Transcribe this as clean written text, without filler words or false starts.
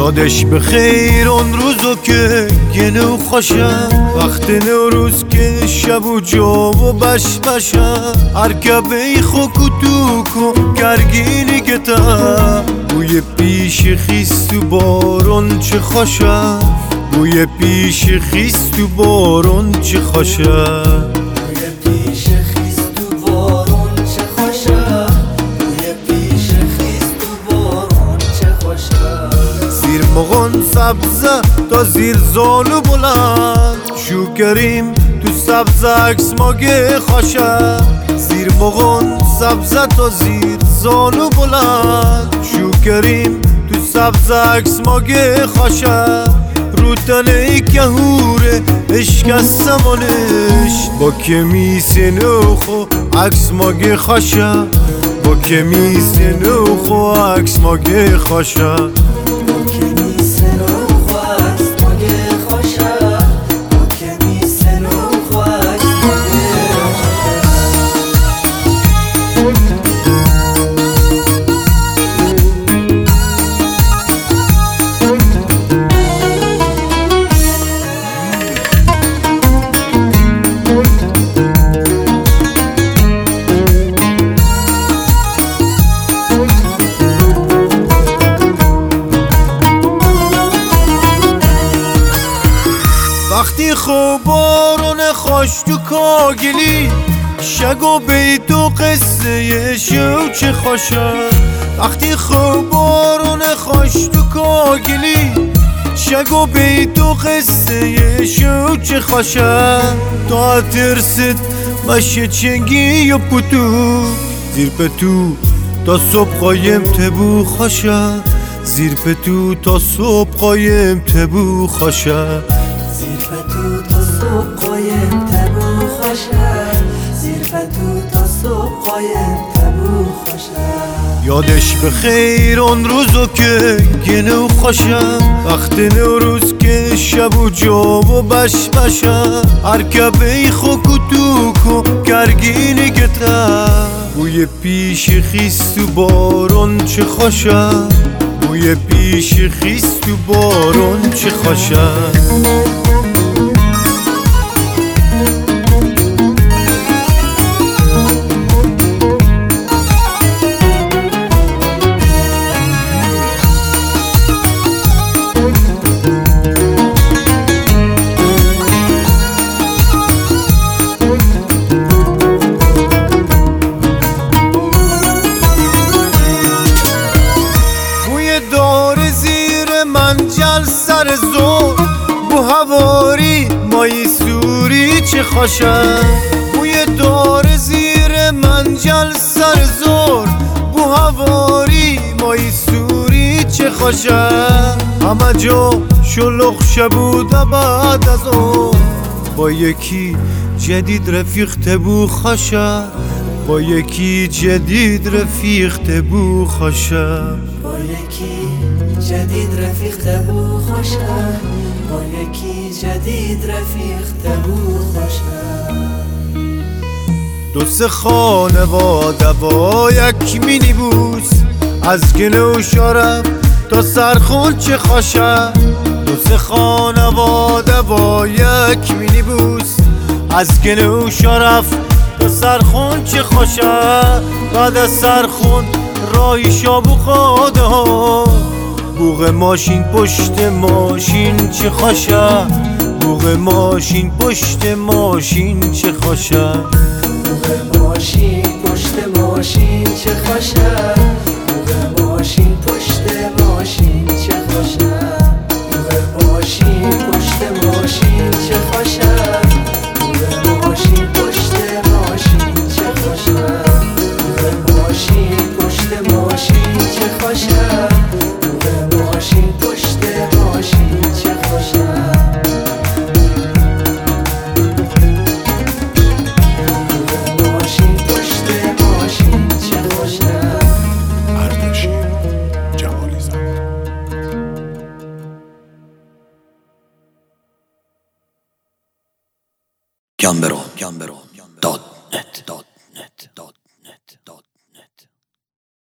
یادش بخیر اون روزو که گنو خوشم وقت نوروز که شب و جو و بشبشم ارکبه خوکو توکو کرگینی گتا بوی پیش خیست و بارون چه خوشم بوی پیش خیست و بارون چه خوشم مغن سبزه تا زیر زانو بلند شو کریم تو سبزه عکس ماگه خوشه زیر مغن سبزه تا زیر زانو بلند شو کریم تو سبزه عکس ماگه خوشه رو تنه کهوره عشق از سمانش با کمیس نوخو عکس ماگه خوشه با کمیس نوخو عکس ماگه خوشه وقتی خوب بارون خوش تو کاگلی شگو بیت و قصه شو چه خوشه وقتی خوب بارون خوش تو کاگلی شگو بیت و قصه شو چه خوشه تا ترسد مشه چنگی و پتو زیر پتو تا صبح قایم تبو خوشه زیر پتو تا صبح قایم تبو خوشه زیر فتو تا صبح قایم تبو خوشه زیر فتو تا صبح قایم تبو خوشه یادش بخیر اون روزو که گنو خوشم وقت نوروز که شب و جو و بشبشم ارکبه خوکو توکو کرگینی گتا بوی پیش خیست و بارون چه خوشم بوی پیش خیست و بارون چه خوشم منجل سر زور بو هواری مایی سوری چه خوشم بوی دار زیر منجل سر زور بو هواری مایی سوری چه خوشم همه جا شلوغ شبوده بعد از اون با یکی جدید رفیق تبو خوشم با یکی جدید رفیق تبو خوشم با یکی جدید رفیق تبو خوشم با یکی جدید رفیق تبو خوشم دو سه خانواده با یک مینی بوس از گنو شرف تا سرخون چه خوشم دو سه خانواده با یک مینی بوس از گنو شرف تا سرخون چه خوشم بعد از سرخون راهی شابو خواده ها بوغ ماشین پشت ماشین چه خوشه بوغ ماشین پشت ماشین چه خوشه بوغ ماشین پشت ماشین چه خوشه بوغ ماشین پشت ماشین چه خوشه بوغ ماشین پشت ماشین چه خوشه بوغ ماشین پشت ماشین چه خوشه بوغ ماشین پشت ماشین چه خوشه ماشین پشت ماشین چه خوشم ماشین پشت ماشین چه خوشم اردشیر جمالی زاد گمبرو